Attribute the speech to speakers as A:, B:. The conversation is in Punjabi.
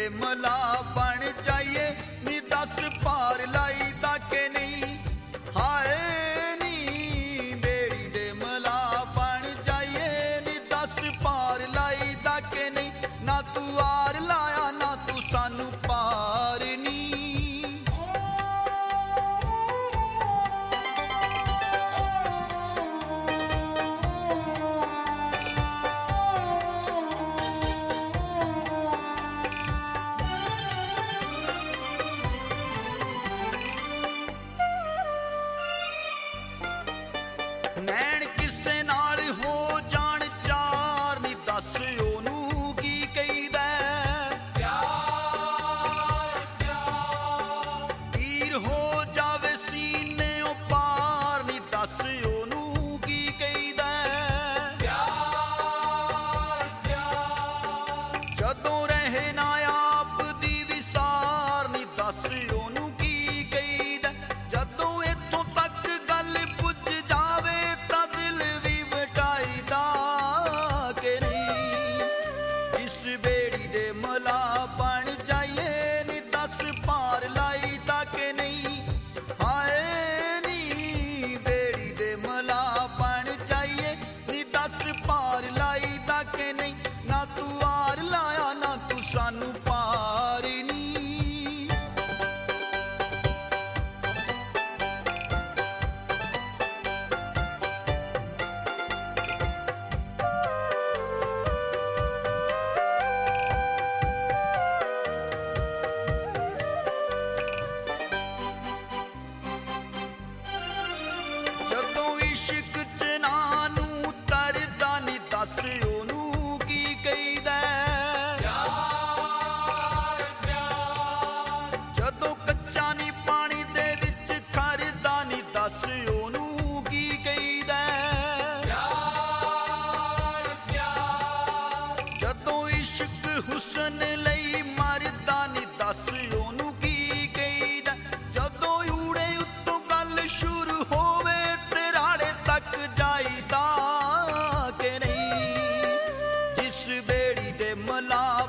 A: ਦੇ ਮਲਾ ਬਣ ਜਾਈਏ ਨੀ ਦੱਸ ਪਾਰ ਲਾਈਦਾ ਕਿ ਨਹੀਂ। ਹਾਏ ਨੀ ਬੇੜੀ ਦੇ ਮਲਾ ਬਣ ਜਾਈਏ ਨੀ ਦੱਸ ਪਾਰ ਲਾਈਦਾ ਕਿ ਨਹੀਂ। ਨਾ ਤੂੰ ਆਰ ਲਾਇਆ ਨਾ ਤੂੰ ਸਾਨੂੰ ਪਾਰ ਨੀ। ਨੈਣ ਕਿਸੇ ਨਾਲ ਹੋ ਜਾਣ ਚਾਰ ਨੀ ਦੱਸ ਉਹਨੂੰ ਕੀ ਕਹੀਦਾ। ਪਿਆਰ ਪਿਆਰ ਤੀਰ ਹੋ ਜਾਵੇ ਸੀਨਿਓਂ ਪਾਰ ਨੀ ਦੱਸ ਉਹਨੂੰ ਕੀ ਕਹੀਦਾ। ਪਿਆਰ ਪਿਆਰ ਜਦੋਂ ਰਹੇ ਨਾ ਆਪ ਦੀ ਵਿਸਾਰ ਨੀ ਦੱਸ ਉਹਨੂੰ ਕੀ ਕਹੀਦਾ। ਜਦੋਂ ਇੱਥੋਂ ਤੱਕ ਗੱਲ ਪੁੱਜ ਜਾਵੇ ਤਾਂ ਦਿਲ ਵੀ ਵਟਾਈਦਾ ਕਿ ਨਹੀਂ। ਇਸ ਬੇੜੀ ਦੇ ਮਲਾ ਬਣ ਜਾਈਏ ਨੀ ਦੱਸ ਪਾਰ ਲਾਈਦਾ ਕਿ ਨਹੀਂ। ਹਾਏ ਨੀ ਬੇੜੀ ਦੇ ਮਲਾ ਬਣ ਜਾਈਏ ਨੀ ਦੱਸ ਪਾਰ ਲਾਈਦਾ ਕਿ ਨਹੀਂ। ਨਾ ਤੂੰ ਆਰ ਲਾਇਆ ਨਾ ਤੂੰ ਸਾਨੂੰ ਪਾਰ ਨੀ। ਜਦੋਂ ਇਸ਼ਕ ਚ ਨਾ ਨੂੰ ਤਰਦਾ ਨੀ ਦੱਸ ਉਹਨੂੰ ਕੀ ਕਹੀਦਾ। ਪਿਆਰ ਪਿਆਰ ਜਦੋਂ ਕੱਚਾ ਨੀ ਪਾਣੀ ਦੇ ਵਿੱਚ ਖੜਦਾ ਨੀ ਦੱਸ ਉਹਨੂੰ ਕੀ ਕਹੀਦਾ। ਪਿਆਰ ਪਿਆਰ ਜਦੋਂ ਇਸ਼ਕ ਹੁਸਨ ਲਈ ਮਰਦਾ ਨੀ ਦੱਸ ਉਹਨੂੰ ਕੀ ਕਹੀਦਾ। ਜਦੋਂ ਊੜੇ ਉੱਤੋਂ ਗੱਲ ਸ਼ੁਰੂ ਹੋਵੇ ਤੇ ਰਾੜੇ ਤੱਕ ਜਾਈਦਾ ਕਿ ਨਹੀਂ। ਜਿਸ ਬੇੜੀ ਦੇ ਮਲਾ